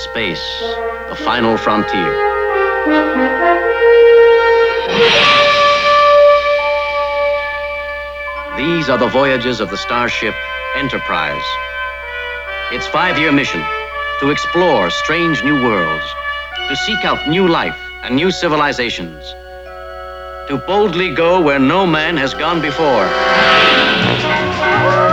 Space, the final frontier. These are the voyages of the starship Enterprise. Its 5-year mission: to explore strange new worlds, to seek out new life and new civilizations, to boldly go where no man has gone before.